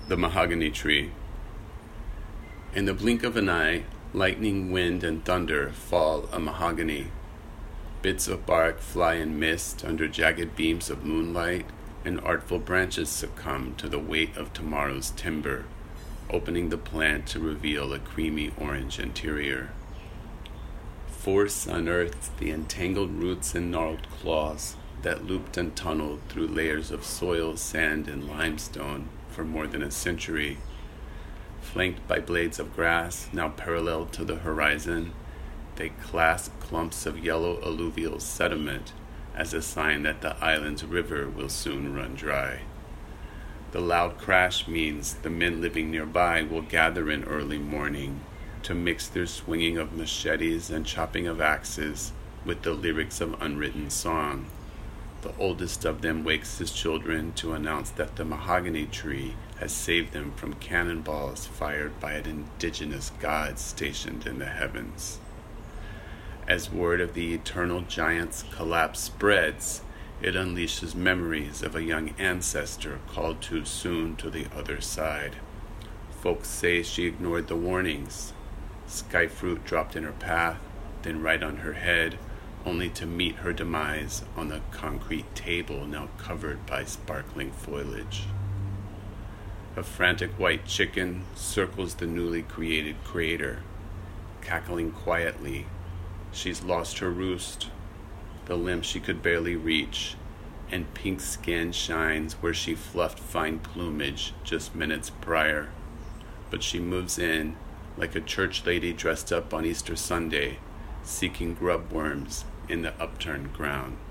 The mahogany tree. In the blink of an eye, lightning, wind, and thunder fall a mahogany. Bits of bark fly in mist under jagged beams of moonlight, and artful branches succumb to the weight of tomorrow's timber, opening the plant to reveal a creamy orange interior. Force unearthed the entangled roots and gnarled claws that looped and tunneled through layers of soil, sand, and limestone for more than a century. Flanked by blades of grass now parallel to the horizon, they clasp clumps of yellow alluvial sediment as a sign that the island's river will soon run dry. The loud crash means the men living nearby will gather in early morning to mix their swinging of machetes and chopping of axes with the lyrics of unwritten song. The oldest of them wakes his children to announce that the mahogany tree has saved them from cannonballs fired by an indigenous god stationed in the heavens. As word of the eternal giant's collapse spreads, it unleashes memories of a young ancestor called too soon to the other side. Folks say she ignored the warnings. Sky fruit dropped in her path, then right on her head, only to meet her demise on the concrete table now covered by sparkling foliage. A frantic white chicken circles the newly created crater, cackling quietly. She's lost her roost, the limb she could barely reach, and pink skin shines where she fluffed fine plumage just minutes prior. But she moves in like a church lady dressed up on Easter Sunday, seeking grub worms in the upturned ground.